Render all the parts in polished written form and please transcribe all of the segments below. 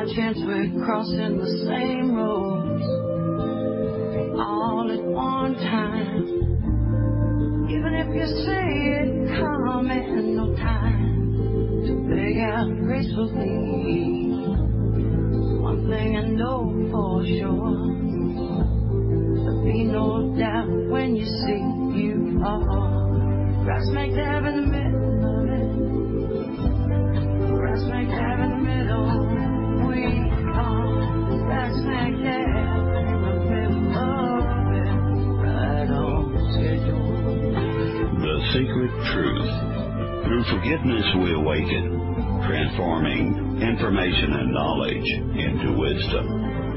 chance we're crossing the same roads all at one time. Even if you say it come in no time to beg out gracefully. One thing I know for sure, there'll be no doubt when you see you fall. Grass makes heaven in the middle of it. Grass makes heaven in the middle. We fall. Grass makes heaven in the middle of it. Right on schedule. The Secret Truth. Through forgiveness we awaken, transforming information and knowledge into wisdom.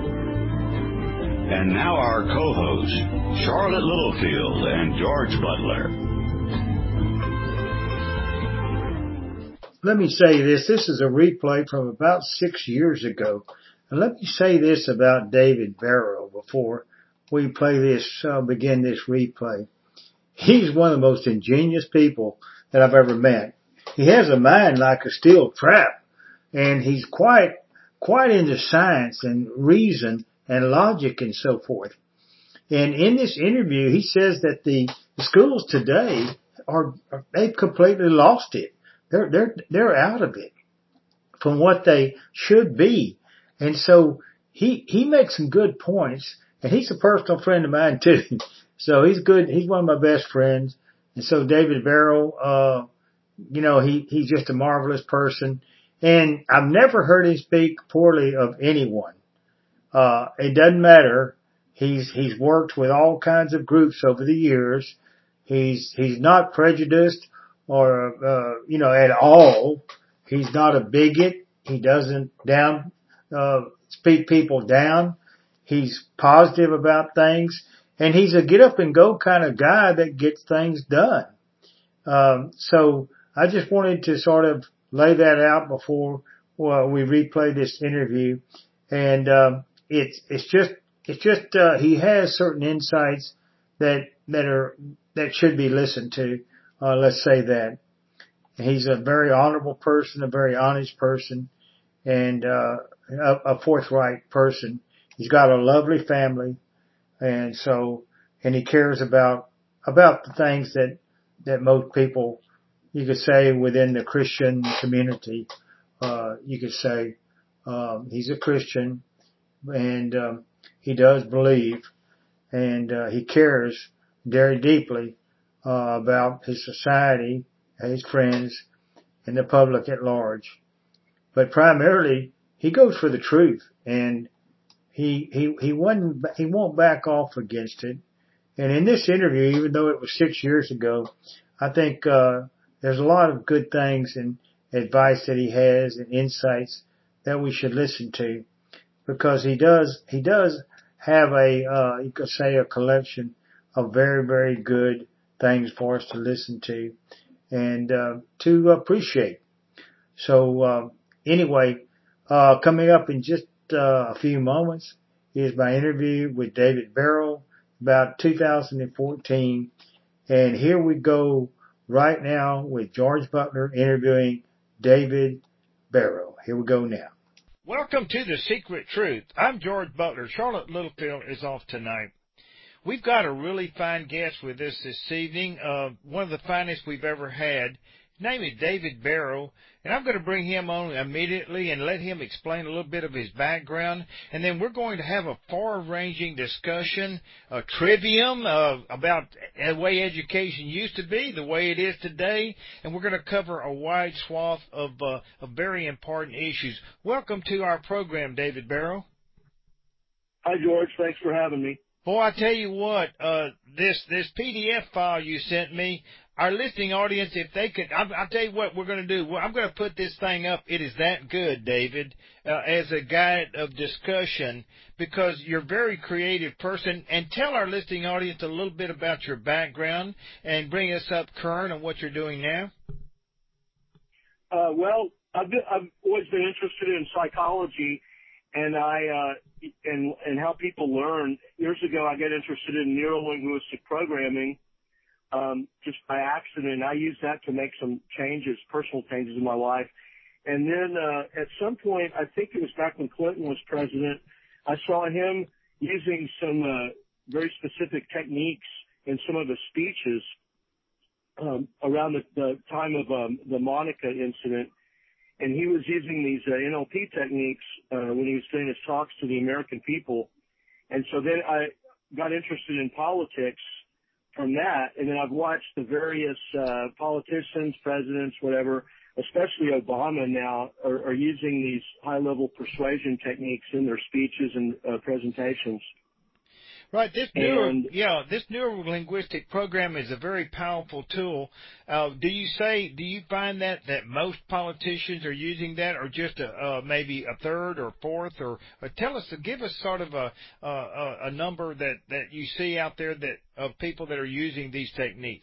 And now our co-hosts, Charlotte Littlefield and George Butler. Let me say this. This is a replay from about 6 years ago. And let me say this about David Barrow before we begin this replay. He's one of the most ingenious people that I've ever met. He has a mind like a steel trap, and he's quite into science and reason and logic and so forth. And in this interview, he says that the schools today they've completely lost it. They're out of it from what they should be. And so he makes some good points, and he's a personal friend of mine too. So he's good. He's one of my best friends. And so David Barrow, he's just a marvelous person. And I've never heard him speak poorly of anyone. It doesn't matter. He's worked with all kinds of groups over the years. He's not prejudiced or, at all. He's not a bigot. He doesn't speak people down. He's positive about things, and he's a get up and go kind of guy that gets things done. So I just wanted to sort of lay that out before we replay this interview. And, it's just he has certain insights that should be listened to. Let's say that. He's a very honorable person, a very honest person, and a forthright person. He's got a lovely family, and he cares about the things that most people, you could say, within the Christian community. You could say he's a Christian, and he does believe, and he cares very deeply about his society, his friends, and the public at large. But primarily, he goes for the truth, and he won't back off against it. And in this interview, even though it was 6 years ago, I think there's a lot of good things and advice that he has and insights that we should listen to, because he does have you could say, a collection of very, very good things for us to listen to and to appreciate. So anyway, coming up in just a few moments is my interview with David Barrow about 2014. And here we go right now with George Butler interviewing David Barrow. Here we go now. Welcome to The Secret Truth. I'm George Butler. Charlotte Littlefield is off tonight. We've got a really fine guest with us this evening, one of the finest we've ever had. His name is David Barrow, and I'm going to bring him on immediately and let him explain a little bit of his background, and then we're going to have a far-ranging discussion, a trivium about the way education used to be, the way it is today, and we're going to cover a wide swath of very important issues. Welcome to our program, David Barrow. Hi, George. Thanks for having me. Boy, I tell you what, this PDF file you sent me, our listening audience, if they could, I'll tell you what we're going to do. I'm going to put this thing up. It is that good, David, as a guide of discussion, because you're a very creative person. And tell our listening audience a little bit about your background and bring us up current on what you're doing now. Well, I've always been interested in psychology, and and how people learn. Years ago, I got interested in neuro-linguistic programming. Just by accident. I used that to make some changes, personal changes in my life. And then at some point, I think it was back when Clinton was president, I saw him using some very specific techniques in some of the speeches around the time of the Monica incident. And he was using these NLP techniques when he was doing his talks to the American people. And so then I got interested in politics from that. And then I've watched the various politicians, presidents, whatever, especially Obama now, are using these high-level persuasion techniques in their speeches and presentations. Right. This neuro-linguistic program is a very powerful tool. Do you find that most politicians are using that, or just maybe a third or fourth, or give us sort of a number that you see out there of people that are using these techniques?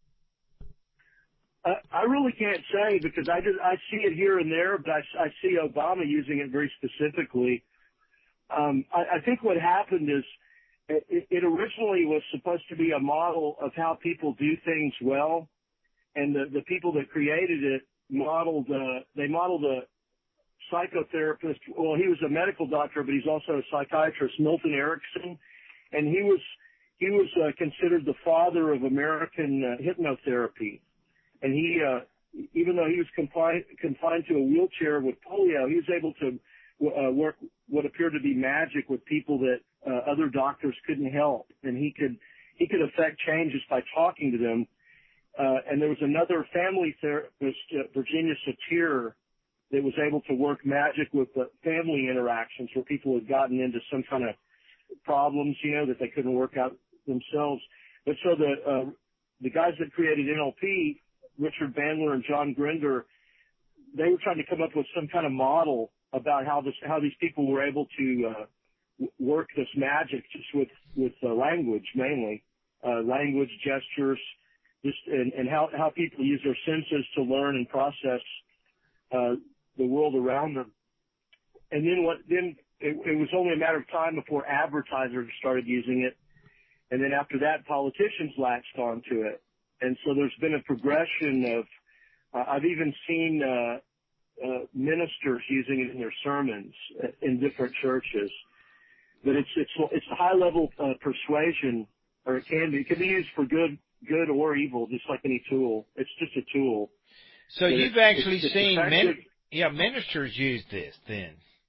I really can't say, because I see it here and there, but I see Obama using it very specifically. I think what happened is, it originally was supposed to be a model of how people do things well, and the people that created it modeled a psychotherapist. Well, he was a medical doctor, but he's also a psychiatrist, Milton Erickson, and he was considered the father of American hypnotherapy. And he, even though he was confined to a wheelchair with polio, he was able to work what appeared to be magic with people that other doctors couldn't help, and he could affect change just by talking to them. And there was another family therapist, Virginia Satir, that was able to work magic with the family interactions where people had gotten into some kind of problems, that they couldn't work out themselves. But so the guys that created NLP, Richard Bandler and John Grinder, they were trying to come up with some kind of model about how these people were able to work this magic just with language, mainly language, gestures, and how people use their senses to learn and process the world around them. And then it was only a matter of time before advertisers started using it, and then after that, politicians latched onto it. And so there's been a progression of I've even seen ministers using it in their sermons in different churches. But it's a high level persuasion, or it can be used for good or evil, just like any tool. It's just a tool. So but you've actually seen ministers use this then.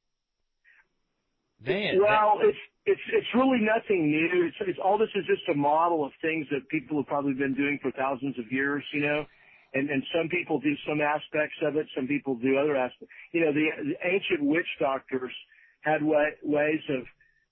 Well, it's really nothing new. It's all this is just a model of things that people have probably been doing for thousands of years, And some people do some aspects of it, some people do other aspects. The ancient witch doctors had ways of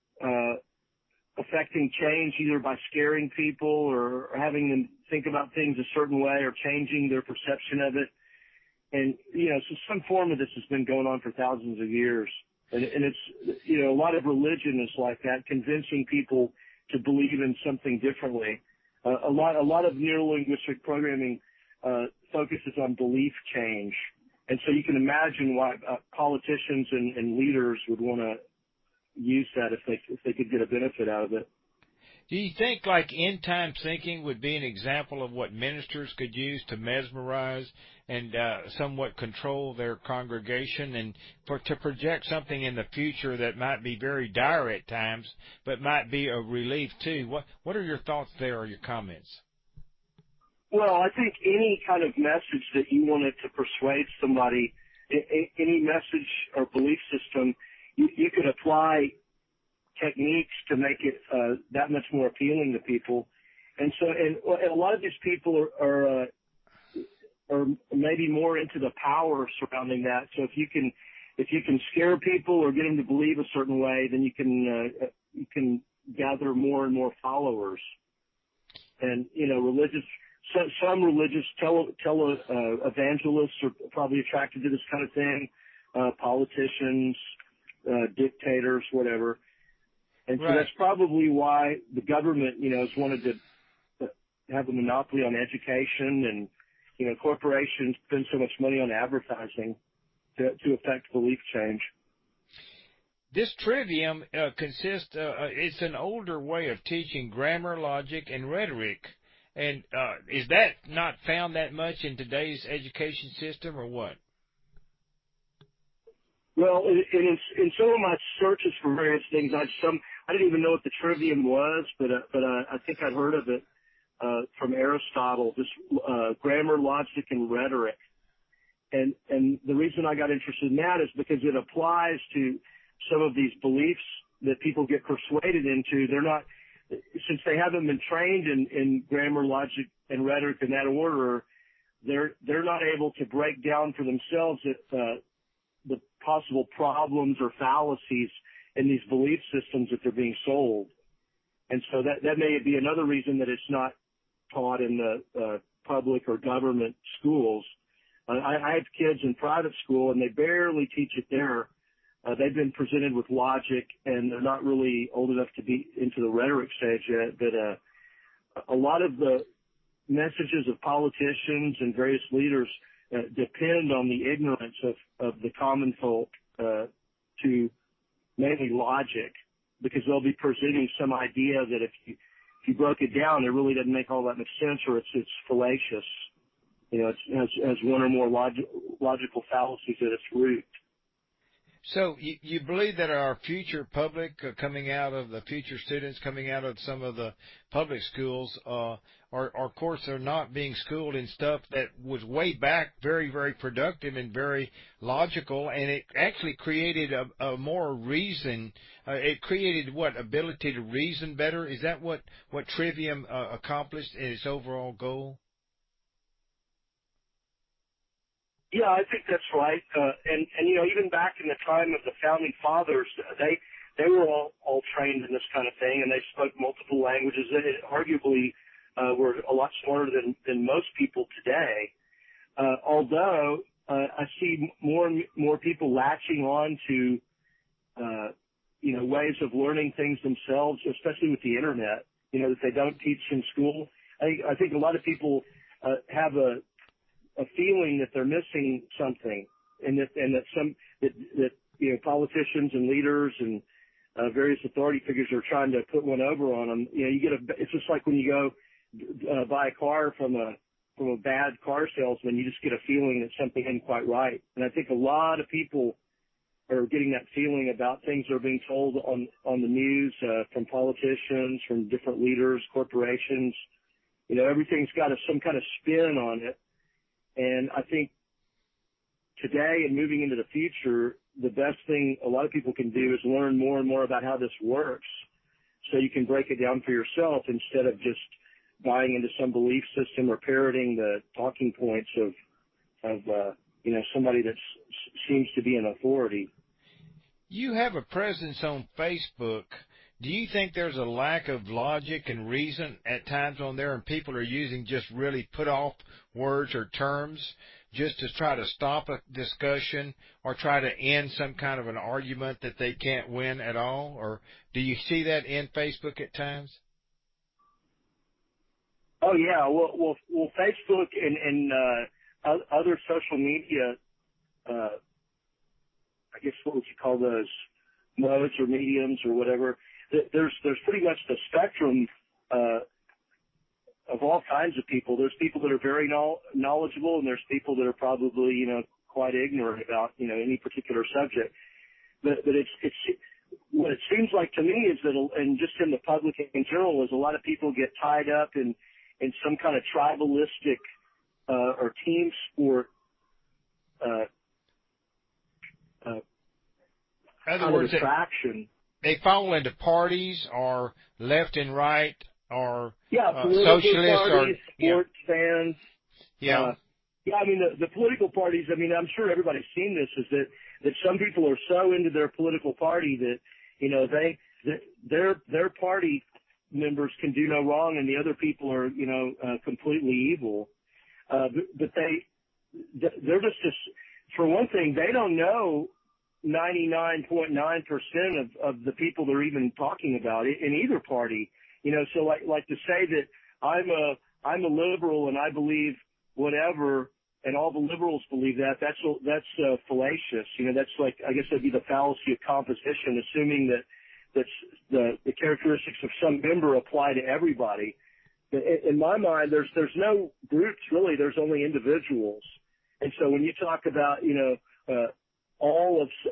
affecting change, either by scaring people or having them think about things a certain way or changing their perception of it. And, so some form of this has been going on for thousands of years. And it's, a lot of religion is like that, convincing people to believe in something differently. A lot of neurolinguistic programming focuses on belief change. And so you can imagine why politicians and leaders would want to use that if they could get a benefit out of it. Do you think like end time thinking would be an example of what ministers could use to mesmerize and somewhat control their congregation and to project something in the future that might be very dire at times, but might be a relief too? What are your thoughts there or your comments? Well, I think any kind of message that you wanted to persuade somebody, any message or belief system, you could apply techniques to make it that much more appealing to people. And so, and a lot of these people are maybe more into the power surrounding that. So if you can scare people or get them to believe a certain way, then you can gather more and more followers. And some religious evangelists are probably attracted to this kind of thing. Politicians, dictators, whatever. And so that's probably why the government, has wanted to have a monopoly on education, and, corporations spend so much money on advertising to affect belief change. This trivium consists, it's an older way of teaching grammar, logic, and rhetoric. And is that not found that much in today's education system, or what? Well, in some of my searches for various things, I didn't even know what the trivium was, but I think I'd heard of it from Aristotle. This grammar, logic, and rhetoric. And the reason I got interested in that is because it applies to some of these beliefs that people get persuaded into. They're not, since they haven't been trained in grammar, logic, and rhetoric in that order, they're not able to break down for themselves the possible problems or fallacies in these belief systems that they're being sold. And so that may be another reason that it's not taught in the public or government schools. I have kids in private school, and they barely teach it there. They've been presented with logic, and they're not really old enough to be into the rhetoric stage yet. But a lot of the messages of politicians and various leaders depend on the ignorance of the common folk to mainly logic, because they'll be presenting some idea that if you broke it down, it really doesn't make all that much sense, or it's fallacious. You know, it has one or more logical fallacies at its root. So you believe that our future public coming out of the future students coming out of some of the public schools are of course, they're not being schooled in stuff that was way back very, very productive and very logical, and it actually created a more reason. It created what, ability to reason better? Is that what Trivium accomplished in its overall goal? Yeah, I think that's right. And you know, even back in the time of the founding fathers, they were all trained in this kind of thing, and they spoke multiple languages. They arguably were a lot smarter than most people today. Although I see more and more people latching on to you know, ways of learning things themselves, especially with the internet. You know, that they don't teach in school. I think a lot of people have a feeling that they're missing something, and that you know, politicians and leaders and various authority figures are trying to put one over on them. You know, it's just like when you go buy a car from a bad car salesman, you just get a feeling that something isn't quite right. And I think a lot of people are getting that feeling about things that are being told on the news from politicians, from different leaders, corporations. You know, everything's got some kind of spin on it. And I think today and moving into the future, the best thing a lot of people can do is learn more and more about how this works, so you can break it down for yourself instead of just buying into some belief system or parroting the talking points of you know, somebody that seems to be an authority. You have a presence on Facebook. Do you think there's a lack of logic and reason at times on there, and people are using just really put off words or terms just to try to stop a discussion or try to end some kind of an argument that they can't win at all? Or do you see that in Facebook at times? Oh yeah, well, Facebook and other social media, I guess what would you call those, modes or mediums or whatever. There's pretty much the spectrum of all kinds of people. There's people that are very knowledgeable, and there's people that are probably, you know, quite ignorant about, you know, any particular subject. But it's what it seems like to me is that, and just in the public in general, is a lot of people get tied up in some kind of tribalistic or team sport In other words, attraction. They fall into parties or left and right or socialist parties, or sports fans. Yeah. Yeah, I mean, the political parties, I mean, I'm sure everybody's seen this, is that some people are so into their political party that, you know, their party members can do no wrong, and the other people are, you know, completely evil. But they're just, for one thing, they don't know 99.9% of the people they're even talking about in either party. You know, so like to say that I'm a liberal and I believe whatever, and all the liberals believe that's fallacious. You know, that's like, I guess that'd be the fallacy of composition, assuming that the characteristics of some member apply to everybody. In my mind, there's no groups really. There's only individuals. And so when you talk about, you know, all of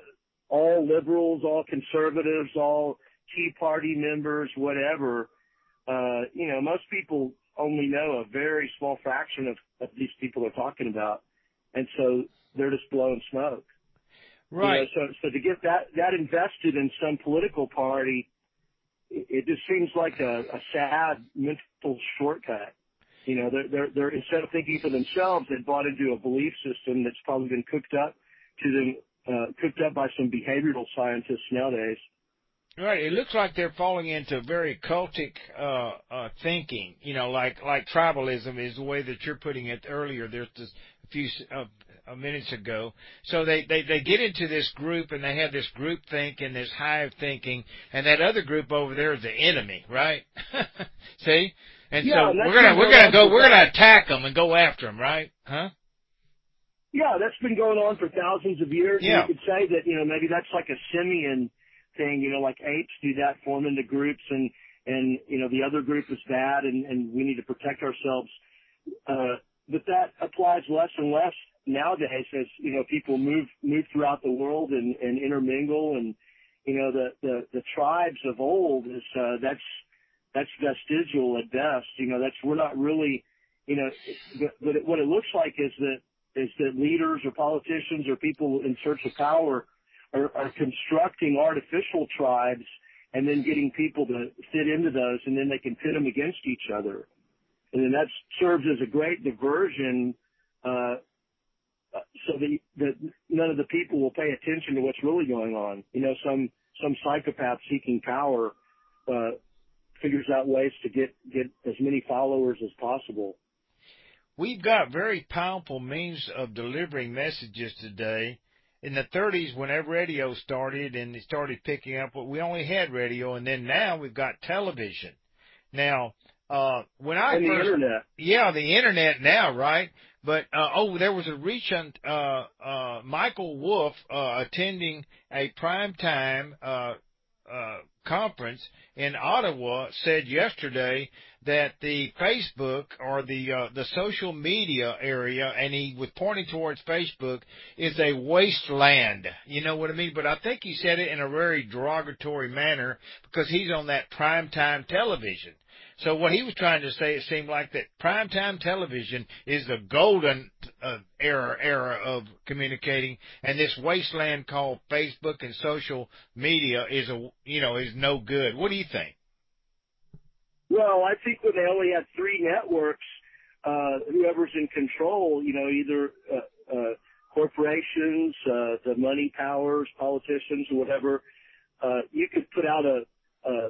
all liberals, all conservatives, all Tea Party members, whatever. Most people only know a very small fraction of these people are talking about, and so they're just blowing smoke. Right. So to get that invested in some political party, it just seems like a sad mental shortcut. They're instead of thinking for themselves, they bought into a belief system that's probably been cooked up by some behavioral scientists nowadays. Right. It looks like they're falling into very cultic thinking. Like tribalism is the way that you're putting it earlier. There's just a few minutes ago. So they get into this group, and they have this group think and this hive thinking, and that other group over there is the enemy, right? See? And so we're gonna attack them and go after them, right? Huh? Yeah, that's been going on for thousands of years. Yeah. And you could say that, maybe that's like a simian thing, like apes do that, form into groups, and the other group is bad, and we need to protect ourselves. But that applies less and less nowadays as, people move throughout the world and intermingle, and, the tribes of old is, that's vestigial at best. We're not really, but what it looks like is that leaders or politicians or people in search of power are constructing artificial tribes and then getting people to fit into those, and then they can pit them against each other. And then that serves as a great diversion, so that none of the people will pay attention to what's really going on. Some psychopath seeking power, figures out ways to get as many followers as possible. We've got very powerful means of delivering messages today. In the 30s, whenever radio started and it started picking up, we only had radio, and then now we've got television. Now, the internet. Yeah, the internet now, right? But, there was a recent, Michael Wolff, attending a primetime, conference in Ottawa, said yesterday that the Facebook or the social media area, and he was pointing towards Facebook, is a wasteland. You know what I mean? But I think he said it in a very derogatory manner because he's on that primetime television. So what he was trying to say, it seemed like that primetime television is the golden era of communicating, and this wasteland called Facebook and social media is no good. What do you think? Well, I think when they only had three networks, whoever's in control, either corporations, the money powers, politicians, or whatever, you could put out a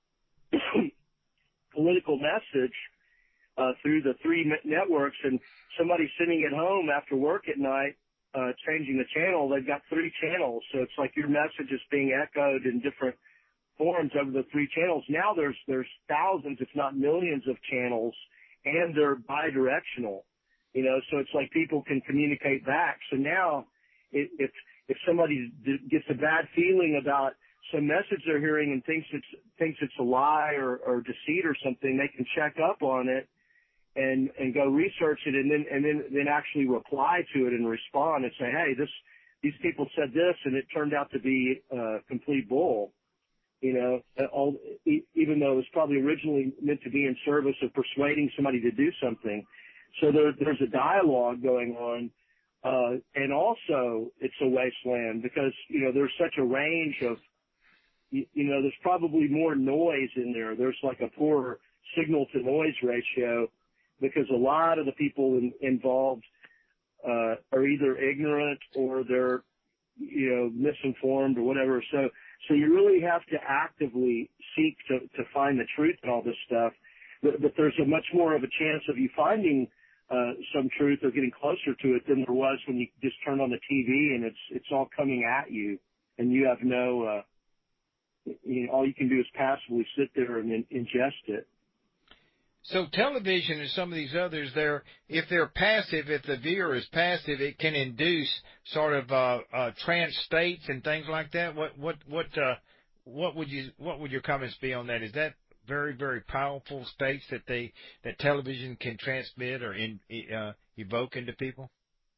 political message through the three networks, and somebody sitting at home after work at night changing the channel, they've got three channels, so it's like your message is being echoed in different forms over the three channels. Now there's thousands, if not millions, of channels, and they're bi-directional, so it's like people can communicate back. So now if somebody gets a bad feeling about some message they're hearing and thinks it's a lie or deceit or something, they can check up on it and go research it, and then actually reply to it and respond and say, hey, these people said this and it turned out to be complete bull. Even though it was probably originally meant to be in service of persuading somebody to do something. So there's a dialogue going on, and also it's a wasteland because, there's such a range of, there's probably more noise in there. There's like a poor signal to noise ratio because a lot of the people involved are either ignorant or they're, misinformed or whatever. So you really have to actively seek to find the truth in all this stuff. But there's a much more of a chance of you finding some truth or getting closer to it than there was when you just turned on the TV and it's all coming at you and you have no, all you can do is passively sit there and ingest it. So television and some of these others, if they're passive, if the viewer is passive, it can induce sort of trance states and things like that. What would your comments be on that? Is that very, very powerful states that television can transmit or evoke into people?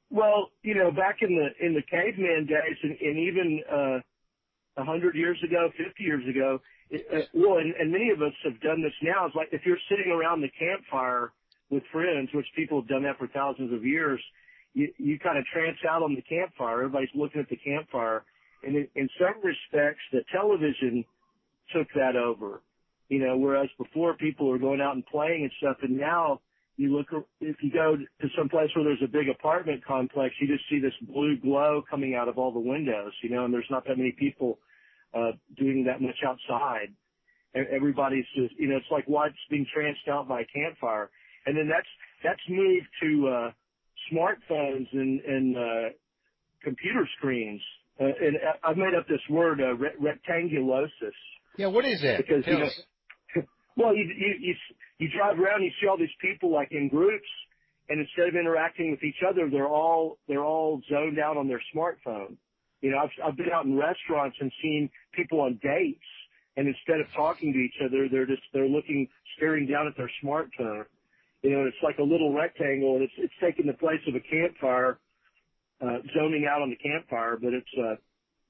Well, back in the caveman days, and even 100 years ago, 50 years ago, and many of us have done this now. It's like if you're sitting around the campfire with friends, which people have done that for thousands of years, you kind of trance out on the campfire. Everybody's looking at the campfire, and in some respects, the television took that over. Whereas before people were going out and playing and stuff, and now if you go to some place where there's a big apartment complex, you just see this blue glow coming out of all the windows, and there's not that many people doing that much outside. Everybody's just, it's like what's being tranced out by a campfire. And then that's moved to smartphones and computer screens. And I've made up this word, rectangulosis. Yeah, what is that? Because, well, you drive around, you see all these people like in groups, and instead of interacting with each other, they're all zoned out on their smartphone. I've been out in restaurants and seen people on dates, and instead of talking to each other, they're staring down at their smartphone. It's like a little rectangle, and it's taking the place of a campfire, zoning out on the campfire, but it's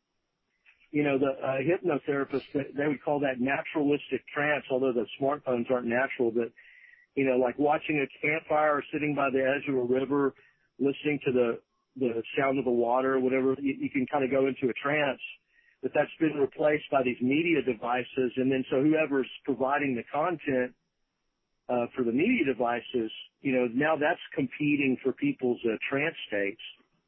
the hypnotherapists, they would call that naturalistic trance, although the smartphones aren't natural, but, like watching a campfire or sitting by the edge of a river, listening to the sound of the water or whatever, you can kind of go into a trance, but that's been replaced by these media devices. And then so whoever's providing the content, for the media devices, now that's competing for people's trance states.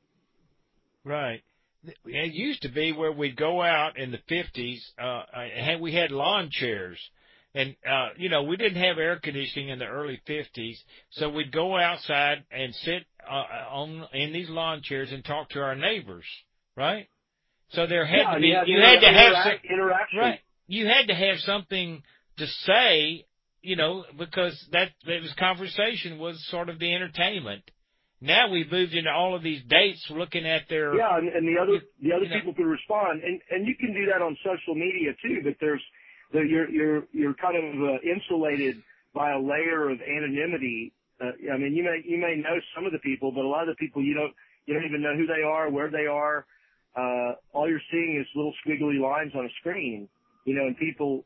Right. It used to be where we'd go out in the 50s, and we had lawn chairs. And, we didn't have air conditioning in the early 50s, so we'd go outside and sit in these lawn chairs and talk to our neighbors, right? So there had to be, you had to have interaction. Right. You had to have something to say, because that was conversation was sort of the entertainment. Now we've moved into all of these dates looking at their... Yeah, and the other people can respond. And you can do that on social media too, but you're kind of insulated by a layer of anonymity. You may know some of the people, but a lot of the people you don't even know who they are, where they are. All you're seeing is little squiggly lines on a screen, and people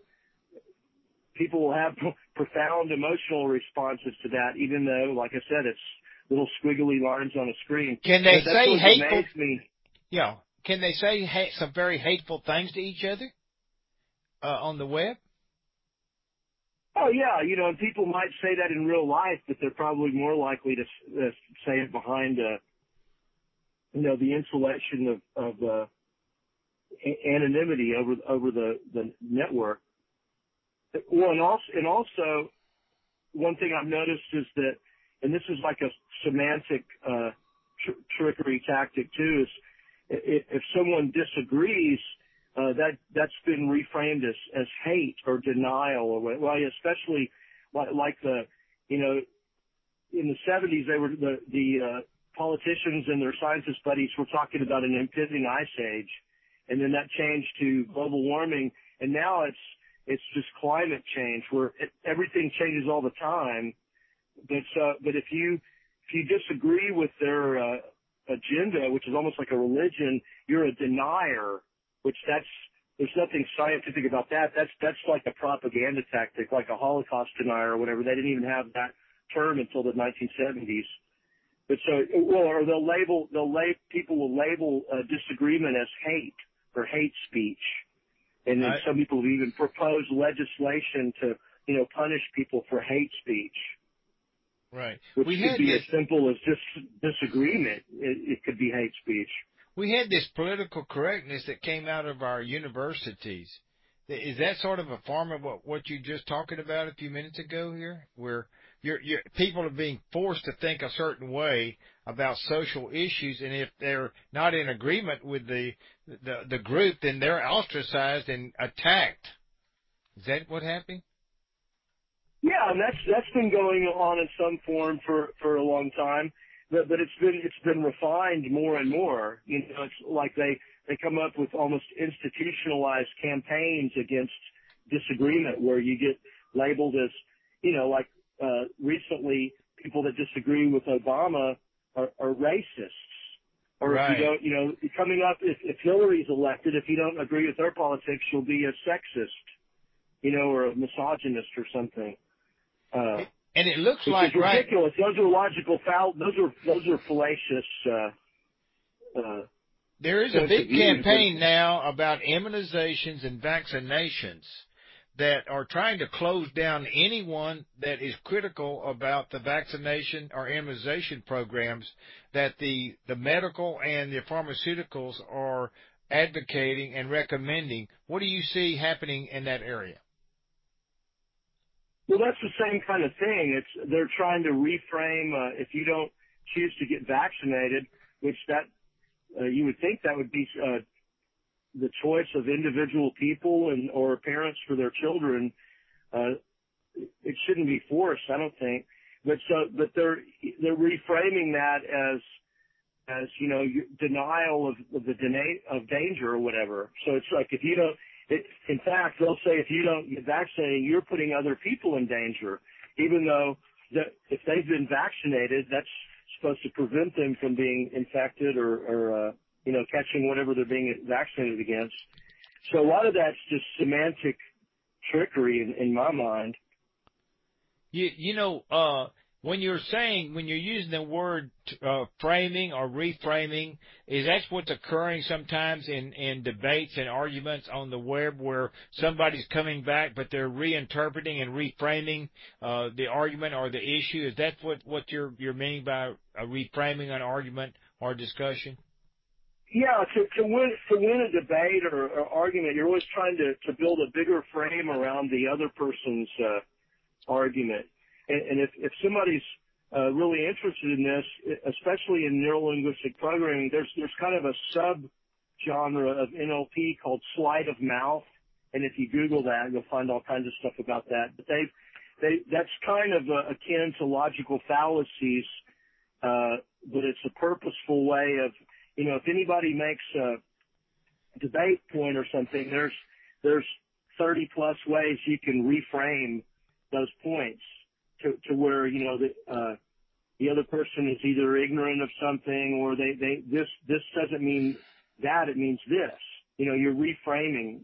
will have profound emotional responses to that, even though, like I said, it's little squiggly lines on a screen. Can they say hateful? Me. Yeah. Can they say some very hateful things to each other on the web? Oh yeah, and people might say that in real life, but they're probably more likely to say it behind, the insulation of anonymity over the network. Well, and also one thing I've noticed is that, and this is like a semantic trickery tactic too, is if someone disagrees, that's been reframed as hate or denial, or especially like in the 70s, they were the politicians and their scientist buddies were talking about an impending ice age, and then that changed to global warming, and now it's just climate change where everything changes all the time. But if you disagree with their agenda, which is almost like a religion, you're a denier. There's nothing scientific about that. That's like a propaganda tactic, like a Holocaust denier or whatever. They didn't even have that term until the 1970s. But people will label disagreement as hate or hate speech, and then some people have even proposed legislation to punish people for hate speech. Right. Which could be as simple as just disagreement. It could be hate speech. We had this political correctness that came out of our universities. Is that sort of a form of what you just talking about a few minutes ago here, where people are being forced to think a certain way about social issues, and if they're not in agreement with the group, then they're ostracized and attacked. Is that what happened? Yeah, and that's been going on in some form for a long time, but it's been refined more and more. It's like they come up with almost institutionalized campaigns against disagreement, where you get labeled as, recently people that disagree with Obama are racists, Or if you don't, coming up, if Hillary's elected, if you don't agree with her politics, you'll be a sexist, or a misogynist or something. And it looks like it's ridiculous. Those are logical those are fallacious. There is a big campaign now about immunizations and vaccinations that are trying to close down anyone that is critical about the vaccination or immunization programs that the medical and the pharmaceuticals are advocating and recommending. What do you see happening in that area? Well, that's the same kind of thing. They're trying to reframe if you don't choose to get vaccinated, which you would think that would be the choice of individual people or parents for their children. It shouldn't be forced, I don't think. But they're reframing that as denial of danger or whatever. So it's like in fact, they'll say if you don't get vaccinated, you're putting other people in danger, even though if they've been vaccinated, that's supposed to prevent them from being infected or catching whatever they're being vaccinated against. So a lot of that's just semantic trickery in my mind. When you're using the word framing or reframing, is that what's occurring sometimes in debates and arguments on the web where somebody's coming back but they're reinterpreting and reframing the argument or the issue? Is that what you're meaning by reframing an argument or discussion? Yeah, to win a debate or argument, you're always trying to build a bigger frame around the other person's argument. And if somebody's really interested in this, especially in neurolinguistic programming, there's kind of a sub-genre of NLP called sleight of mouth. And if you Google that, you'll find all kinds of stuff about that. But that's kind of akin to logical fallacies, but it's a purposeful way of, if anybody makes a debate point or something, there's 30 plus ways you can reframe those points to where, the other person is either ignorant of something or this doesn't mean that, it means this. You're reframing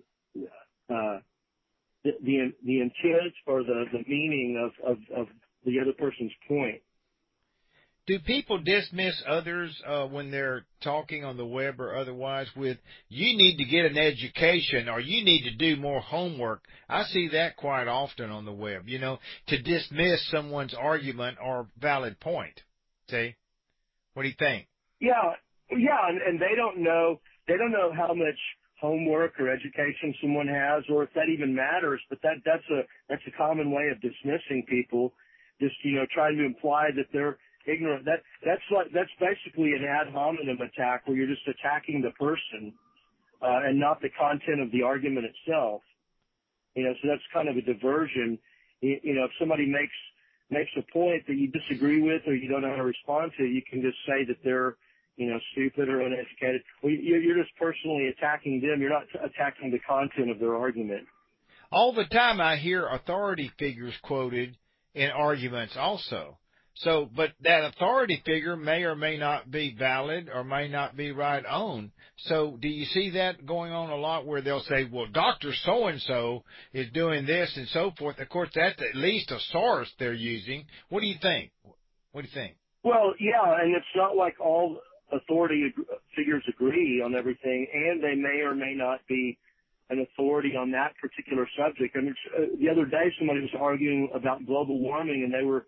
the intent or the meaning of the other person's point. Do people dismiss others when they're talking on the web or otherwise with, you need to get an education or you need to do more homework? I see that quite often on the web, to dismiss someone's argument or valid point. See? What do you think? Yeah, and they don't know how much homework or education someone has or if that even matters, but that's a common way of dismissing people, just, trying to imply that they're ignorant. That's basically an ad hominem attack where you're just attacking the person and not the content of the argument itself. So that's kind of a diversion. If somebody makes a point that you disagree with or you don't know how to respond to, you can just say that they're stupid or uneducated. Well, you're just personally attacking them. You're not attacking the content of their argument. All the time I hear authority figures quoted in arguments also. So, but that authority figure may or may not be valid or may not be right on. So do you see that going on a lot where they'll say, well, Dr. So-and-so is doing this and so forth? Of course, that's at least a source they're using. What do you think? Well, yeah, and it's not like all authority figures agree on everything, and they may or may not be an authority on that particular subject. I mean, the other day somebody was arguing about global warming, and they were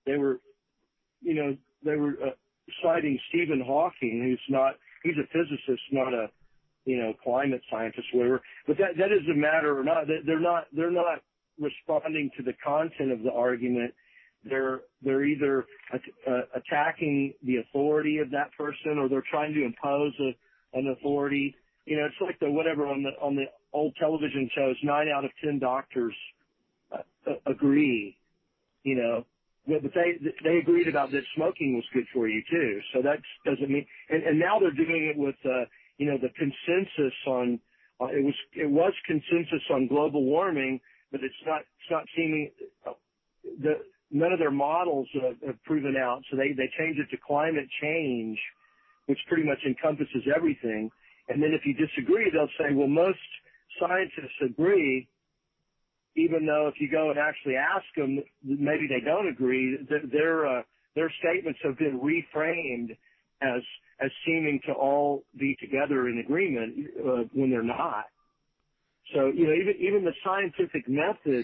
citing Stephen Hawking, he's a physicist, not a, climate scientist, whatever. But that doesn't matter or not. They're not responding to the content of the argument. They're either attacking the authority of that person or they're trying to impose an authority. It's like whatever on the old television shows, 9 out of 10 doctors agree, but they agreed about that smoking was good for you too. So that doesn't mean, and now they're doing it with, the consensus on, it was consensus on global warming, but it's not seeming, none of their models have proven out. So they changed it to climate change which pretty much encompasses everything. And then if you disagree, they'll say, well, most scientists agree, even though if you go and actually ask them, maybe they don't agree. Their statements have been reframed as seeming to all be together in agreement when they're not. So, even the scientific method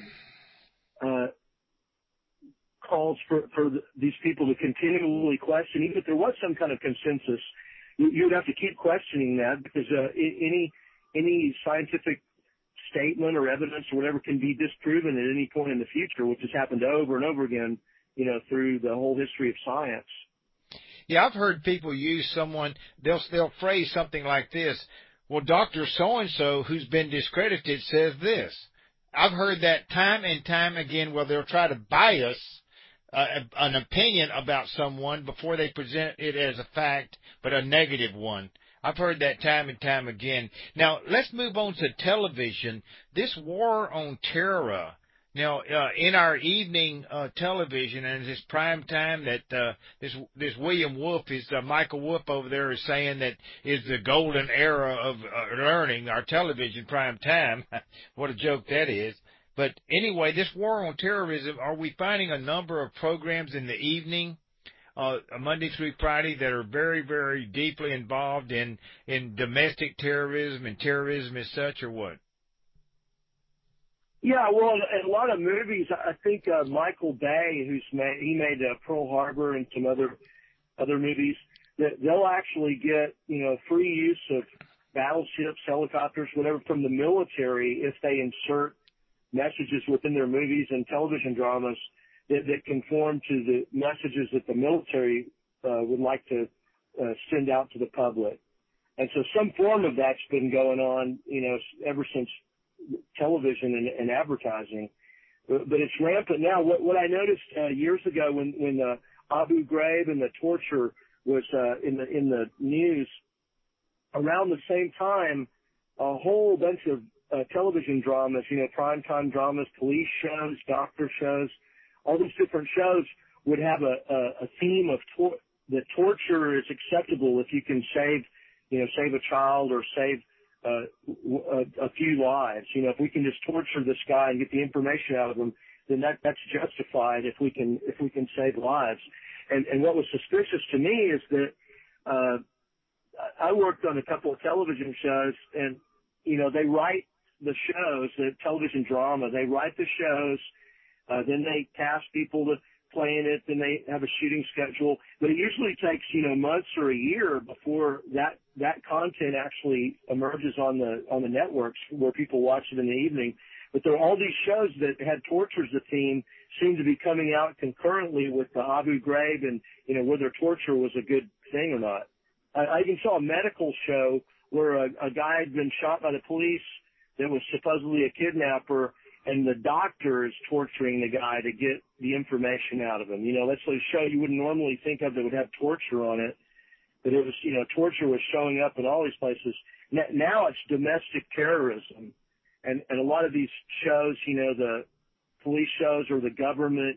calls for these people to continually question. Even if there was some kind of consensus, you would have to keep questioning that, because any scientific statement or evidence or whatever can be disproven at any point in the future, which has happened over and over again, through the whole history of science. Yeah, I've heard people use they'll phrase something like this: well, Dr. So-and-so, who's been discredited, says this. I've heard that time and time again, where they'll try to bias an opinion about someone before they present it as a fact, but a negative one. I've heard that time and time again. Now, let's move on to television. This war on terror. Now, in our evening television and this prime time that this William Wolf Michael Wolf over there is saying that is the golden era of learning, our television prime time. What a joke that is. But anyway, this war on terrorism, are we finding a number of programs in the evening, Monday through Friday, that are very, very deeply involved in domestic terrorism and terrorism as such, or what? Yeah, well, in a lot of movies, I think Michael Bay, he made Pearl Harbor and some other movies, that they'll actually get free use of battleships, helicopters, whatever, from the military if they insert messages within their movies and television dramas that conform to the messages that the military would like to send out to the public. And so some form of that's been going on, ever since television and advertising. But it's rampant now. What I noticed years ago when Abu Ghraib and the torture was in the news, around the same time, a whole bunch of television dramas, primetime dramas, police shows, doctor shows, all these different shows would have a theme of that torture is acceptable if you can save a child or save a few lives. If we can just torture this guy and get the information out of him, then that's justified if we can save lives. And what was suspicious to me is that I worked on a couple of television shows, and they write the shows, the television drama. They write the shows, then they cast people to play in it, then they have a shooting schedule. But it usually takes months or a year before that content actually emerges on the networks where people watch it in the evening. But there are all these shows that had torture as a theme seem to be coming out concurrently with the Abu Ghraib and whether torture was a good thing or not. I even saw a medical show where a guy had been shot by the police that was supposedly a kidnapper, and the doctor is torturing the guy to get the information out of him. That's a show you wouldn't normally think of that would have torture on it, but it was, torture was showing up in all these places. Now it's domestic terrorism, and a lot of these shows, the police shows or the government,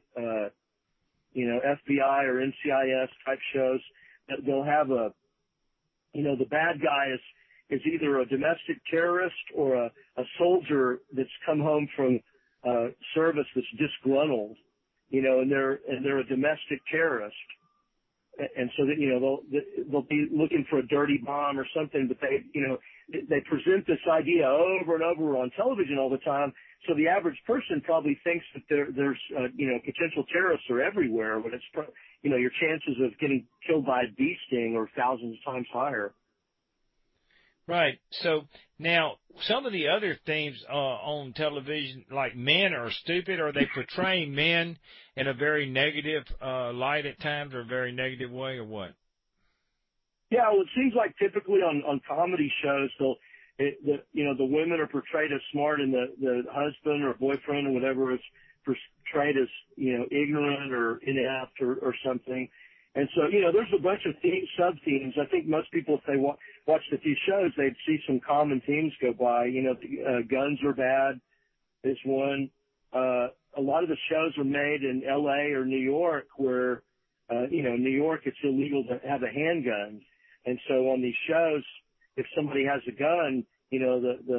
FBI or NCIS type shows, they'll have the bad guy is either a domestic terrorist or a soldier that's come home from service that's disgruntled, and they're a domestic terrorist. And so that, they'll be looking for a dirty bomb or something, but they present this idea over and over on television all the time. So the average person probably thinks that there's potential terrorists are everywhere, but it's, your chances of getting killed by a bee sting are thousands of times higher. Right. So now some of the other themes on television, like men are stupid, are they portraying men in a very negative light at times, or a very negative way, or what? Yeah, well, it seems like typically on comedy shows, the women are portrayed as smart, and the husband or boyfriend or whatever is portrayed as ignorant or inept or something. And so, there's a bunch of sub-themes. I think most people, if they watched a few shows, they'd see some common themes go by. Guns are bad is one. A lot of the shows are made in L.A. or New York where, New York, it's illegal to have a handgun. And so on these shows, if somebody has a gun, you know,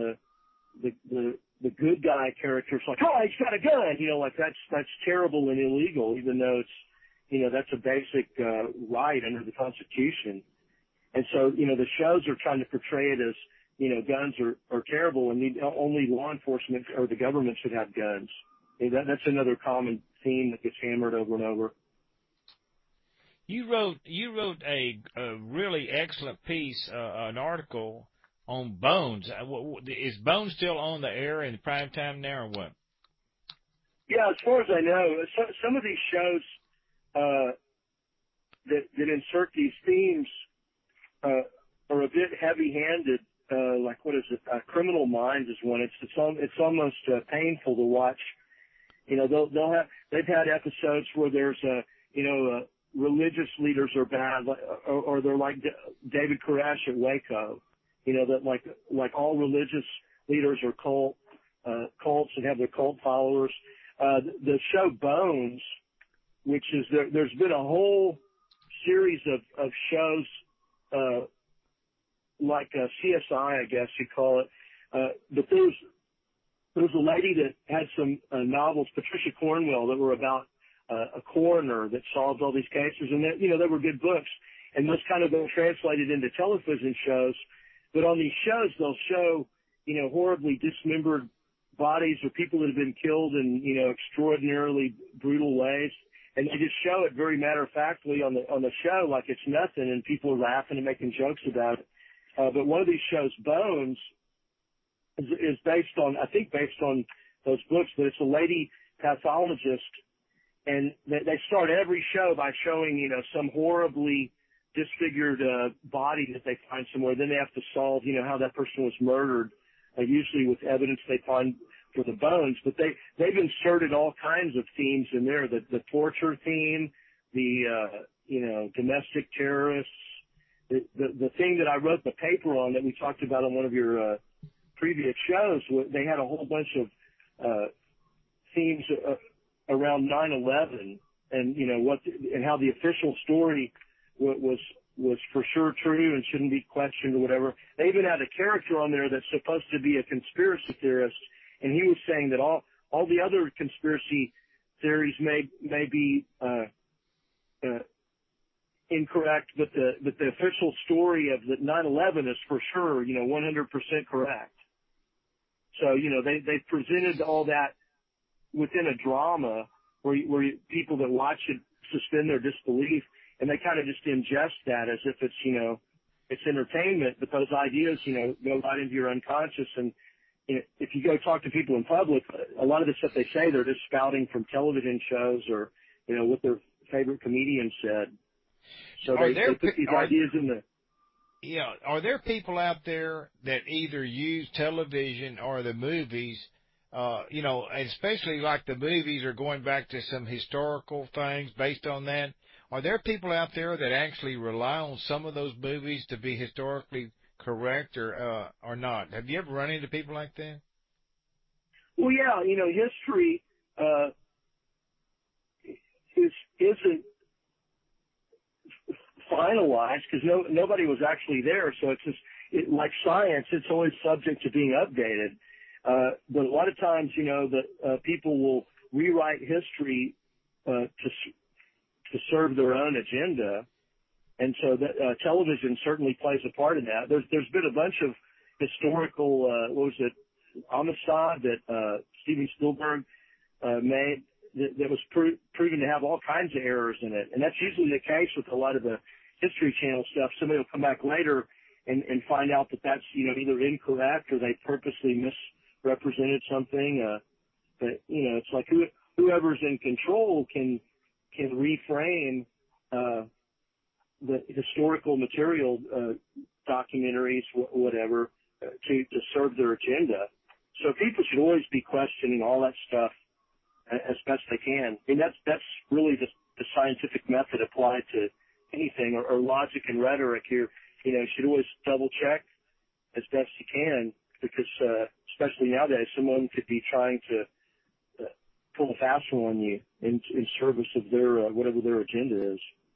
the good guy character's like, oh, he's got a gun, you know, like that's terrible and illegal, even though it's, you know, that's a basic right under the Constitution. And so, you know, the shows are trying to portray it as, you know, guns are terrible and only law enforcement or the government should have guns. And that's another common theme that gets hammered over and over. You wrote a really excellent piece, an article on Bones. Is Bones still on the air in prime time now, or what? Yeah, as far as I know, some of these shows that insert these themes are a bit heavy-handed. Like what is it? Criminal Minds is one. It's almost painful to watch. You know, they've had episodes where there's religious leaders are bad, or they're like David Koresh at Waco. You know, that like all religious leaders are cults and have their cult followers. The show Bones, which is there's been a whole series of shows like CSI, I guess you call it. But there was a lady that had some novels, Patricia Cornwell, that were about a coroner that solved all these cases, and they were good books. And those kind of been translated into television shows. But on these shows, they'll show, you know, horribly dismembered bodies or people that have been killed in, you know, extraordinarily brutal ways. And they just show it very matter-of-factly on the show like it's nothing, and people are laughing and making jokes about it. But one of these shows, Bones, is based on those books, but it's a lady pathologist, and they start every show by showing, you know, some horribly disfigured body that they find somewhere. Then they have to solve, you know, how that person was murdered, usually with evidence they find for the bones. But they've inserted all kinds of themes in there, the torture theme, the domestic terrorists. The thing that I wrote the paper on that we talked about on one of your previous shows, they had a whole bunch of themes around 9/11, and you know and how the official story was for sure true and shouldn't be questioned or whatever. They even had a character on there that's supposed to be a conspiracy theorist, and he was saying that all the other conspiracy theories may be incorrect, but the official story of the 9/11 is for sure, you know, 100% correct. So, you know, they presented all that within a drama where people that watch it suspend their disbelief, and they kind of just ingest that as if it's, you know, it's entertainment, but those ideas, you know, go right into your unconscious. And you know, if you go talk to people in public, a lot of the stuff they say, they're just spouting from television shows or, you know, what their favorite comedian said. So they put these ideas in the... Yeah, are there people out there that either use television or the movies, you know, especially like the movies are going back to some historical things based on that? Are there people out there that actually rely on some of those movies to be historically correct or not? Have you ever run into people like that? Well, yeah, you know, history isn't finalized because nobody was actually there. So it's just like science; it's always subject to being updated. But a lot of times, you know, that people will rewrite history to serve their own agenda, and so that television certainly plays a part in that. There's been a bunch of historical homicide that Steven Spielberg made that was proven to have all kinds of errors in it. And that's usually the case with a lot of the History Channel stuff. Somebody will come back later and find out that that's, you know, either incorrect or they purposely misrepresented something. But, you know, it's like whoever's in control can reframe the historical material, documentaries, whatever, to serve their agenda. So people should always be questioning all that stuff as best they can. I mean, that's really the scientific method applied to anything, or logic and rhetoric. You should always double check as best you can, because especially nowadays, someone could be trying to pull a fast one on you in service of their whatever their agenda is.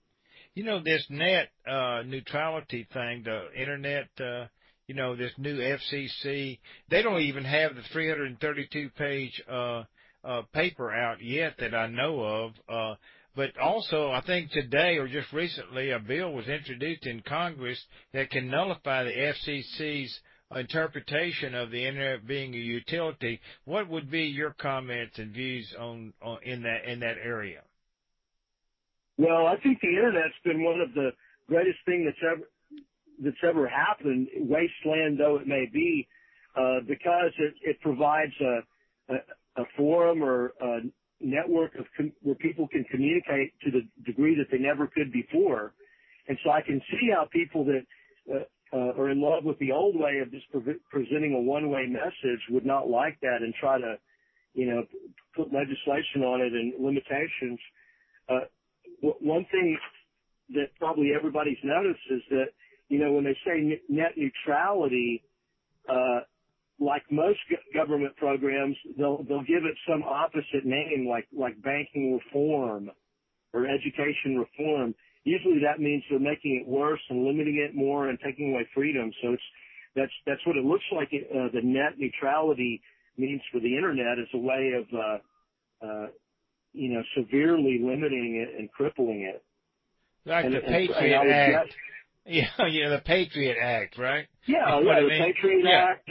This net neutrality thing, the internet, this new FCC, they don't even have the 332-page paper out yet that I know of. But also, I think today or just recently, a bill was introduced in Congress that can nullify the FCC's interpretation of the internet being a utility. What would be your comments and views on in that area? Well, I think the internet's been one of the greatest thing that's ever happened, wasteland though it may be, because it provides a forum or a network where people can communicate to the degree that they never could before. And so I can see how people that are in love with the old way of just presenting a one-way message would not like that and try to, put legislation on it and limitations. One thing that probably everybody's noticed is that, when they say net neutrality, like most government programs, they'll give it some opposite name, like banking reform or education reform. Usually that means they're making it worse and limiting it more and taking away freedom. So that's what it looks like. The net neutrality means for the internet as a way of, severely limiting it and crippling it. Like the Patriot Act. The Patriot Act, right? Yeah, the Patriot Act.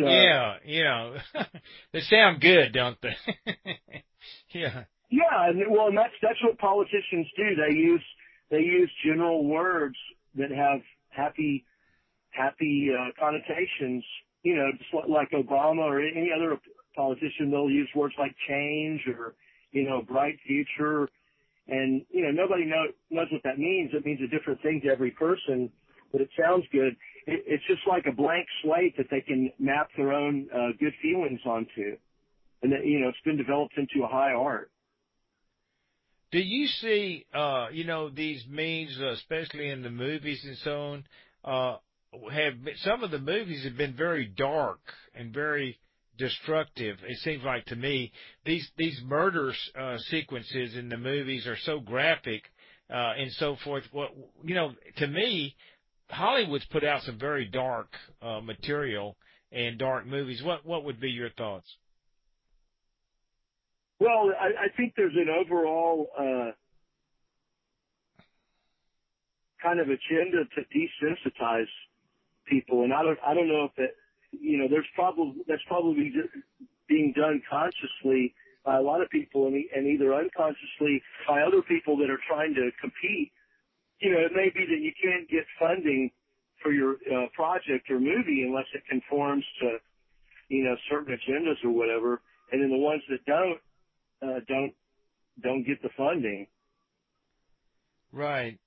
They sound good, don't they? Yeah. Yeah, and that's what politicians do. They use general words that have happy connotations. Just like Obama or any other politician, they'll use words like change or bright future, and nobody knows what that means. It means a different thing to every person, but it sounds good. It's just like a blank slate that they can map their own good feelings onto, and that it's been developed into a high art. Do you see these memes, especially in the movies and so on, some of the movies have been very dark and very destructive. It seems like to me these murder sequences in the movies are so graphic and so forth. To me, Hollywood's put out some very dark material and dark movies. What would be your thoughts? Well, I think there's an overall kind of agenda to desensitize people, and I don't know if it. That's probably being done consciously by a lot of people and either unconsciously by other people that are trying to compete. It may be that you can't get funding for your project or movie unless it conforms to, certain agendas or whatever. And then the ones that don't get the funding. Right.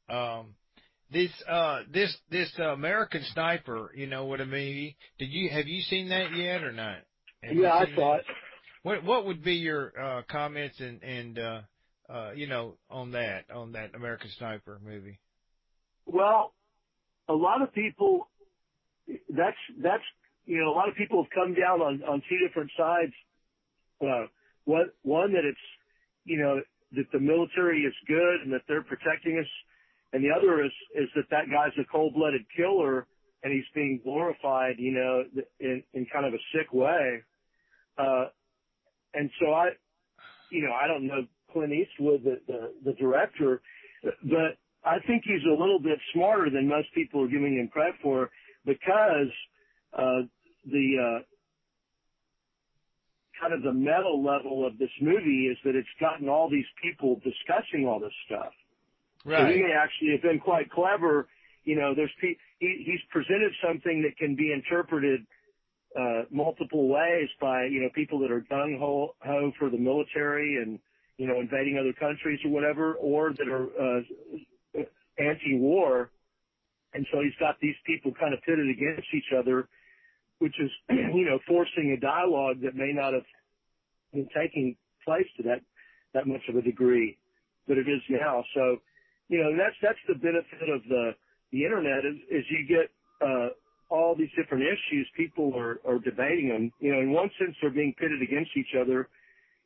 This American Sniper, what I mean? Have you seen that yet or not? Yeah, I saw it. What would be your comments and on that American Sniper movie? Well, a lot of people, a lot of people have come down on two different sides. One that it's, that the military is good and that they're protecting us. And the other is that guy's a cold-blooded killer and he's being glorified, in kind of a sick way. And so I don't know Clint Eastwood, the director, but I think he's a little bit smarter than most people are giving him credit for, because, the kind of the meta level of this movie is that it's gotten all these people discussing all this stuff. Right. So he may actually have been quite clever. He's presented something that can be interpreted multiple ways by people that are gung ho for the military and invading other countries or whatever, or that are anti-war. And so he's got these people kind of pitted against each other, which is forcing a dialogue that may not have been taking place to that much of a degree that it is now. So. That's the benefit of the internet is you get all these different issues. People are debating them. In one sense, they're being pitted against each other,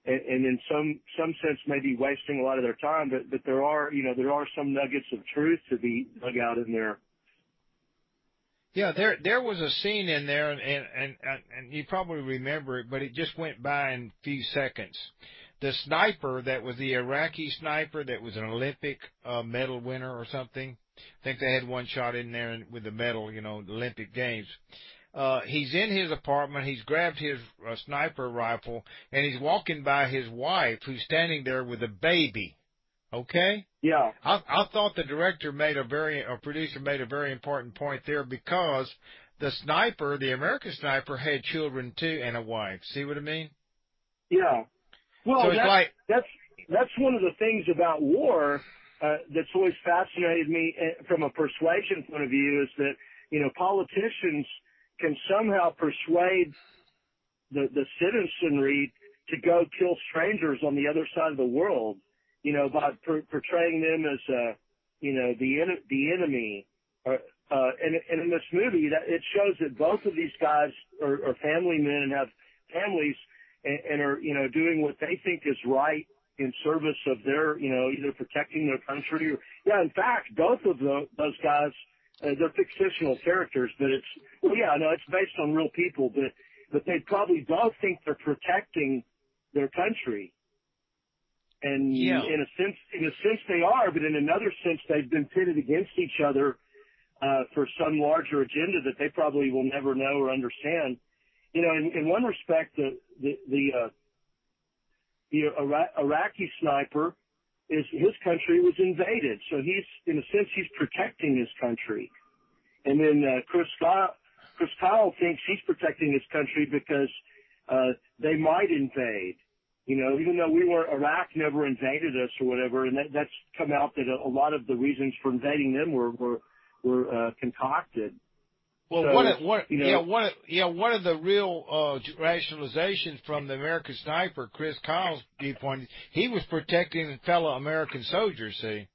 and in some sense maybe wasting a lot of their time, but there are some nuggets of truth to be dug out in there. Yeah, there was a scene in there, and you probably remember it, but it just went by in a few seconds. The sniper that was the Iraqi sniper that was an Olympic medal winner or something. I think they had one shot in there with the medal, the Olympic Games. He's in his apartment. He's grabbed his sniper rifle, and he's walking by his wife, who's standing there with a baby. Okay? Yeah. I thought the producer made a very important point there, because the sniper, the American sniper, had children too and a wife. See what I mean? Yeah. Well, so that's one of the things about war that's always fascinated me from a persuasion point of view, is that, politicians can somehow persuade the citizenry to go kill strangers on the other side of the world, by portraying them as, the enemy. And in this movie, it shows that both of these guys are family men and have families, and are, doing what they think is right in service of their, either protecting their country or, in fact, both of those guys, they're fictional characters, but it's based on real people, but they probably both think they're protecting their country. And in a sense they are, but in another sense they've been pitted against each other, for some larger agenda that they probably will never know or understand. In one respect, the Iraqi sniper his country was invaded, so in a sense he's protecting his country. And then Chris Kyle thinks he's protecting his country because they might invade. Even though Iraq never invaded us or whatever, and that's come out that a lot of the reasons for invading them were concocted. Well, so, one of the real rationalizations from the American sniper, Chris Kyle's viewpoint, he was protecting fellow American soldiers, see,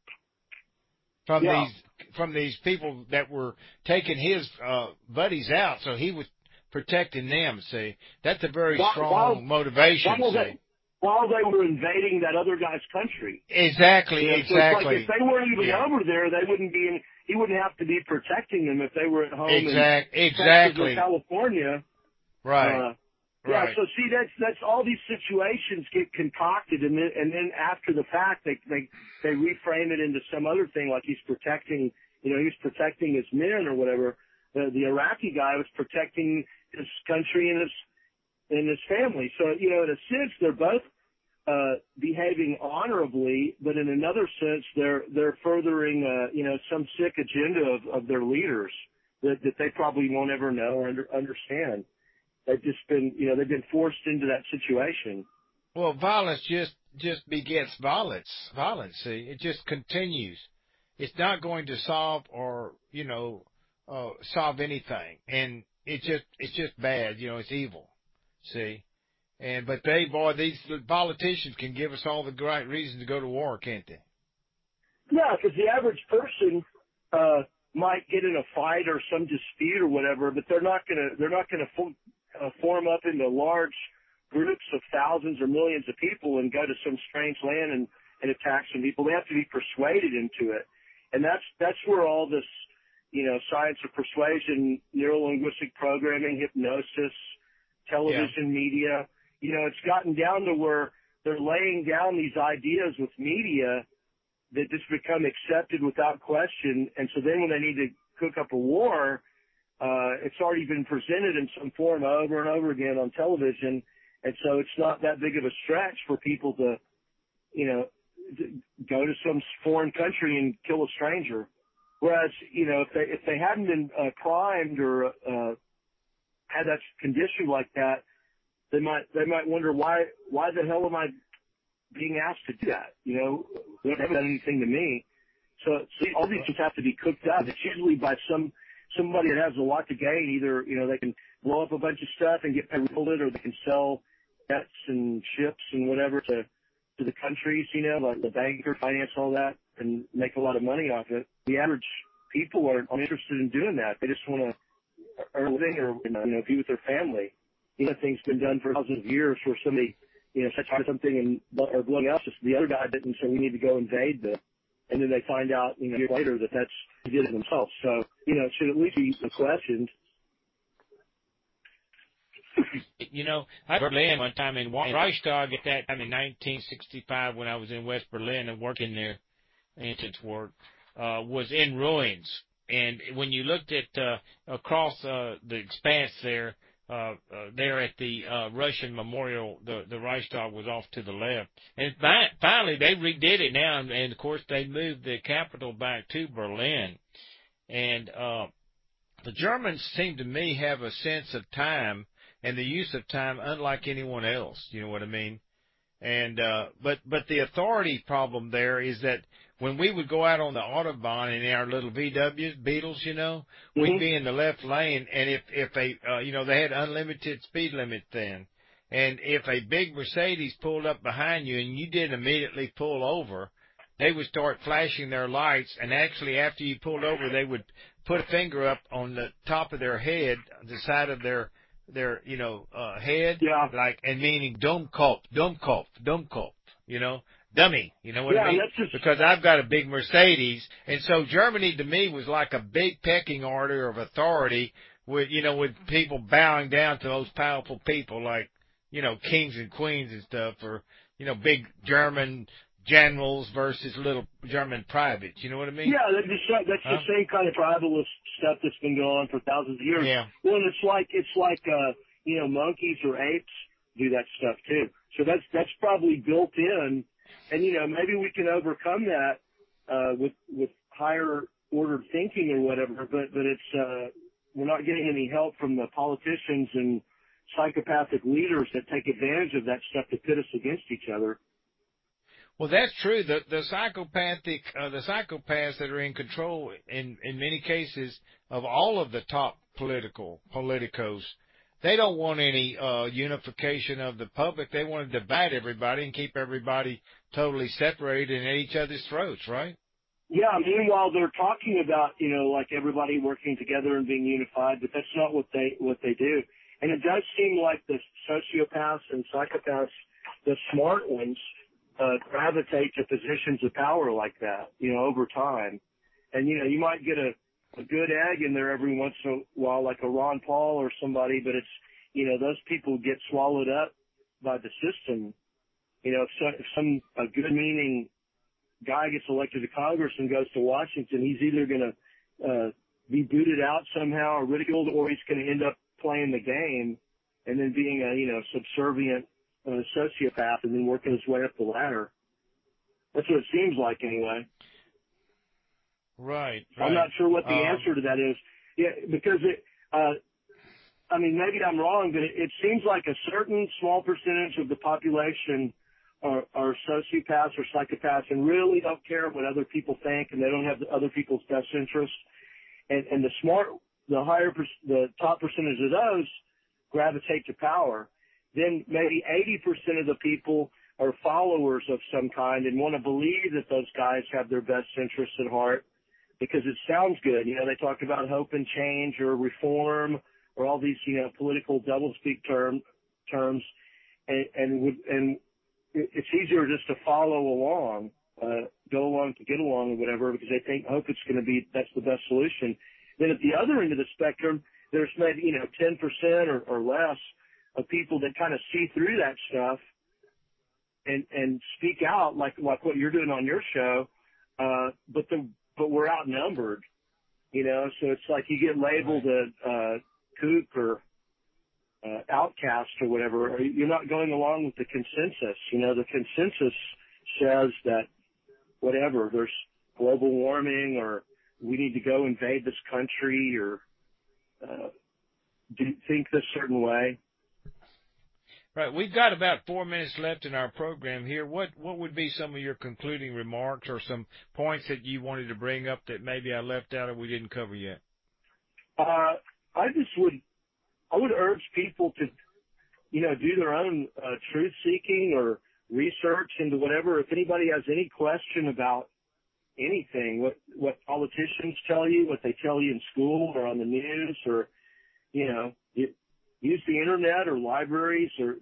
from these people that were taking his buddies out, so he was protecting them, see. That's a very strong motivation, see. While they were invading that other guy's country. Exactly. So it's like if they weren't even over there, they wouldn't be he wouldn't have to be protecting them if they were at home in Texas or California. Right. Yeah, so see, that's all these situations get concocted, and then after the fact, they reframe it into some other thing, like he's protecting his men or whatever. The Iraqi guy was protecting his country and his family. So, in a sense, they're both behaving honorably, but in another sense, they're furthering, some sick agenda of their leaders that they probably won't ever know or understand. They've just been, they've been forced into that situation. Well, violence just begets violence. See, it just continues. It's not going to solve or, solve anything. And it's just bad. It's evil. See? But these politicians can give us all the right reasons to go to war, can't they? Yeah, because the average person, might get in a fight or some dispute or whatever, but they're not gonna form up into large groups of thousands or millions of people and go to some strange land and attack some people. They have to be persuaded into it. And that's where all this, science of persuasion, neuro-linguistic programming, hypnosis, television media, it's gotten down to where they're laying down these ideas with media that just become accepted without question. And so then when they need to cook up a war, it's already been presented in some form over and over again on television. And so it's not that big of a stretch for people to, go to some foreign country and kill a stranger. Whereas, if they hadn't been primed or had that condition like that, they might wonder why the hell am I being asked to do that? They haven't done anything to me. So all these just have to be cooked up. It's usually by somebody that has a lot to gain. Either, they can blow up a bunch of stuff and get paid for it, or they can sell debts and ships and whatever to the countries, like the banker, finance all that, and make a lot of money off it. The average people aren't interested in doing that. They just want to earn a living or, be with their family. Thing's been done for thousands of years where somebody set fire to something or blowing up, just the other guy didn't, so we need to go invade them. And then they find out, years later that they did it themselves. So, it should at least be questioned. I was in Berlin one time in Reichstag at that time in 1965 when I was in West Berlin and working there, ancient work, was in ruins. And when you looked at across the expanse there at the Russian Memorial, the Reichstag was off to the left. And finally, they redid it now, and of course, they moved the capital back to Berlin. And the Germans seem to me have a sense of time and the use of time unlike anyone else. You know what I mean? And but the authority problem there is that when we would go out on the Autobahn in our little VWs, Beetles, we'd be in the left lane, and if they had unlimited speed limit then, and if a big Mercedes pulled up behind you and you didn't immediately pull over, they would start flashing their lights, and actually after you pulled over, they would put a finger up on the top of their head, the side of their head, and meaning Dummkopf, dummy, you know what I mean? Because I've got a big Mercedes, and so Germany to me was like a big pecking order of authority with people bowing down to those powerful people like, kings and queens and stuff, or, big German generals versus little German privates. You know what I mean? Yeah, that's the same kind of tribalist stuff that's been going on for thousands of years. Yeah. Well, and it's like monkeys or apes do that stuff too. So that's probably built in, and maybe we can overcome that with higher ordered thinking or whatever. But it's we're not getting any help from the politicians and psychopathic leaders that take advantage of that stuff to pit us against each other. Well, that's true. The psychopaths that are in control in many cases of all of the top politicos, they don't want any unification of the public. They want to divide everybody and keep everybody totally separated and at each other's throats, right? Yeah. Meanwhile, they're talking about like everybody working together and being unified, but that's not what they do. And it does seem like the sociopaths and psychopaths, the smart ones, gravitate to positions of power like that, over time. And, you might get a good egg in there every once in a while, like a Ron Paul or somebody, but it's, those people get swallowed up by the system. If a good-meaning guy gets elected to Congress and goes to Washington, he's either going to be booted out somehow or ridiculed, or he's going to end up playing the game and then being a, subservient sociopath and then working his way up the ladder. That's what it seems like anyway. Right. I'm not sure what the answer to that is. Yeah, because maybe I'm wrong, but it seems like a certain small percentage of the population are sociopaths or psychopaths and really don't care what other people think, and they don't have other people's best interests. And the top percentage of those gravitate to power. Then maybe 80% of the people are followers of some kind and want to believe that those guys have their best interests at heart because it sounds good. They talk about hope and change or reform or all these, political doublespeak terms. And it's easier just to follow along, go along to get along or whatever, because they think, that's the best solution. Then at the other end of the spectrum, there's maybe, 10% or less of people that kind of see through that stuff and speak out like what you're doing on your show, but we're outnumbered, so it's like you get labeled a kook or outcast or whatever, or you're not going along with the consensus. The consensus says that whatever, there's global warming or we need to go invade this country or think this certain way. Right. We've got about 4 minutes left in our program here. What would be some of your concluding remarks or some points that you wanted to bring up that maybe I left out or we didn't cover yet? I would urge people to, do their own truth seeking or research into whatever. If anybody has any question about anything, what politicians tell you, what they tell you in school or on the news, or use the internet or libraries, or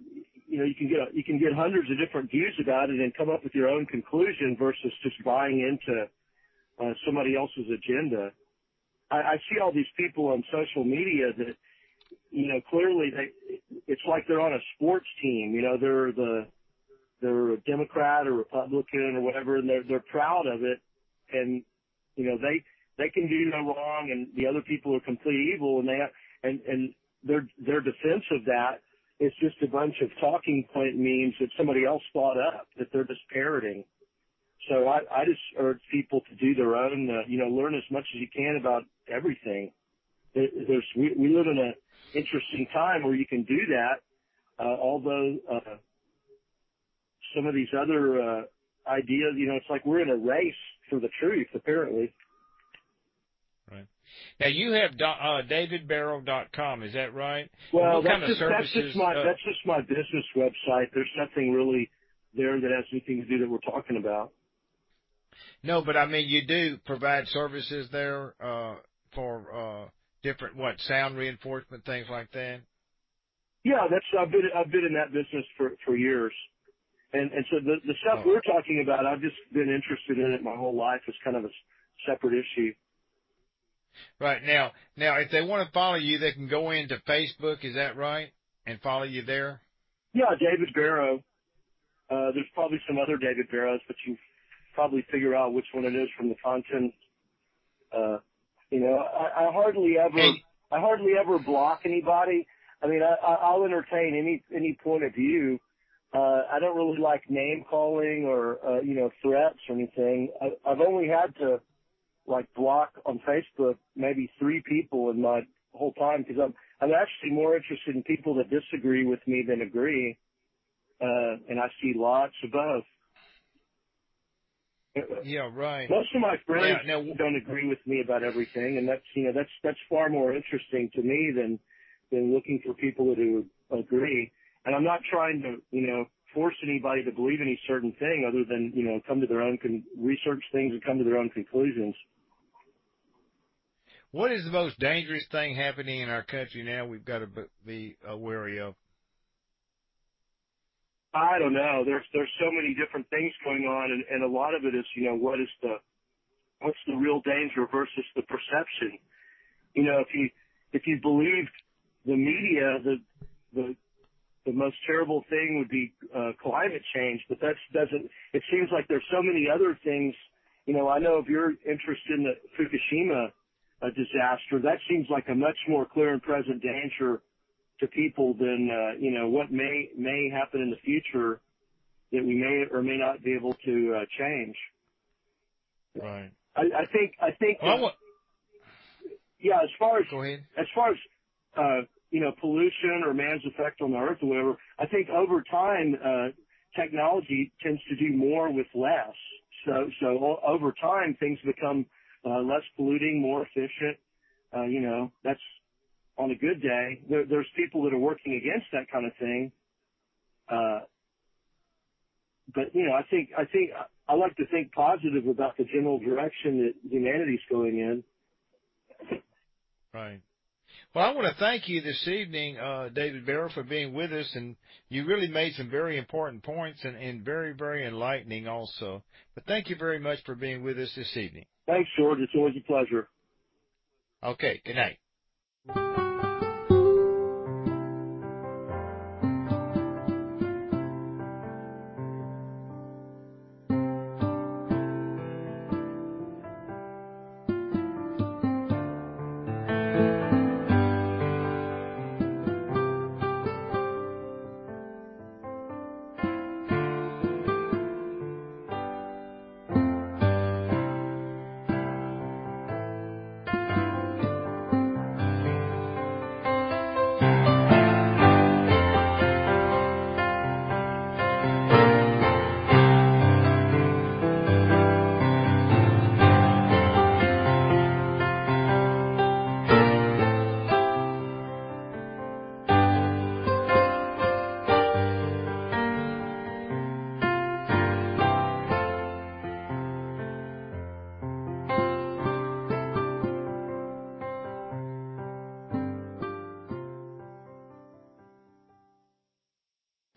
you can get hundreds of different views about it and come up with your own conclusion versus just buying into somebody else's agenda. I see all these people on social media that, clearly it's like they're on a sports team. They're a Democrat or Republican or whatever, and they're proud of it. And, they can do no wrong, and the other people are complete evil, and their defense of that is just a bunch of talking point memes that somebody else thought up that they're just parroting. So I just urge people to do their own, learn as much as you can about everything. We live in an interesting time where you can do that, although some of these other ideas, it's like we're in a race for the truth, apparently. Right. Now you have davidbarrow.com, is that right? Well, that's just my business website. There's nothing really there that has anything to do that we're talking about. No, but I mean, you do provide services there for different sound reinforcement, things like that. Yeah, I've been in that business for years, and so the stuff we're talking about, I've just been interested in it my whole life. It's kind of a separate issue. Right. Now, if they want to follow you, they can go into Facebook, is that right, and follow you there? Yeah, David Barrow. There's probably some other David Barrows, but you probably figure out which one it is from the content. I hardly ever block anybody. I mean, I'll entertain any point of view. I don't really like name calling or threats or anything. I've only had to block on Facebook maybe 3 people in my whole time, because I'm actually more interested in people that disagree with me than agree, and I see lots of both. Yeah, right. Most of my friends don't agree with me about everything, and that's far more interesting to me than looking for people who agree. And I'm not trying to force anybody to believe any certain thing, other than come to their own research things and come to their own conclusions. What is the most dangerous thing happening in our country now we've got to be wary of? I don't know. There's so many different things going on, and a lot of it is, what's the real danger versus the perception. If you believed the media, the most terrible thing would be climate change, but it seems like there's so many other things. I know if you're interested in the Fukushima disaster, that seems like a much more clear and present danger to people than what may happen in the future that we may or may not be able to change. Right. I think. Yeah. Go ahead. As far as pollution or man's effect on the earth or whatever, I think over time technology tends to do more with less. So over time things become less polluting, more efficient. That's on a good day. There's people that are working against that kind of thing. But I think I like to think positive about the general direction that humanity's going in. Right. Well, I want to thank you this evening, David Barrow, for being with us, and you really made some very important points and very, very enlightening also. But thank you very much for being with us this evening. Thanks, George. It's always a pleasure. Okay. Good night.